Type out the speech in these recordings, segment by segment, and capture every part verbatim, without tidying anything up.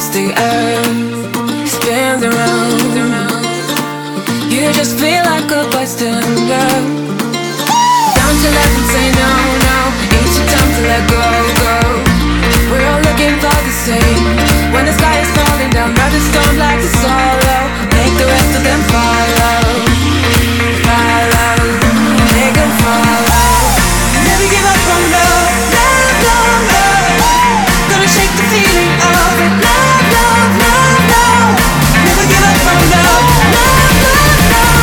the earth spins around. You just feel like a bystander. Down to let them say no, no. It's your time to let go, go. We're all looking for the same. When the sky is falling down, brothers don't like to sorrow. Make the rest of them follow, follow. Make them follow. Never give up on love, love, love, love. Gonna shake the feeling of it. Love, love, love, love. Never give up on love, love, love, love.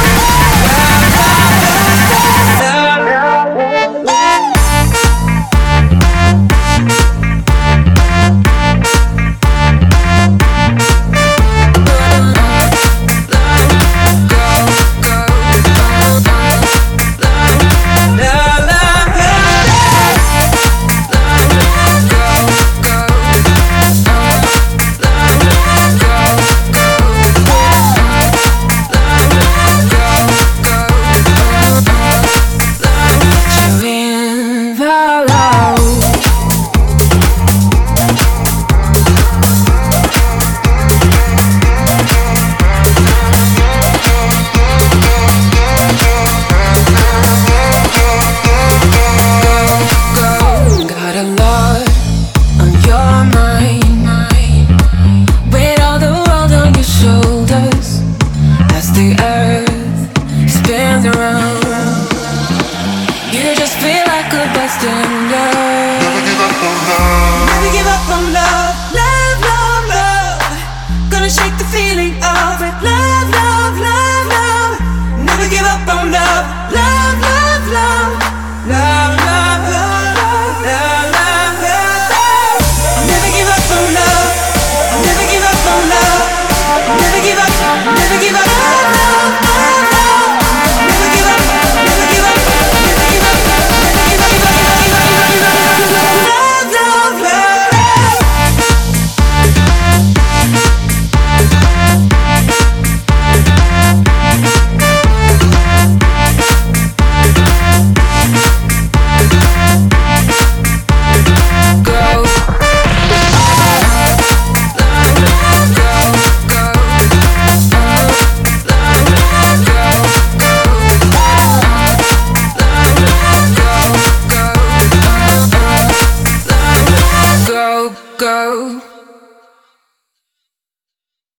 Around. You just feel like a bastard.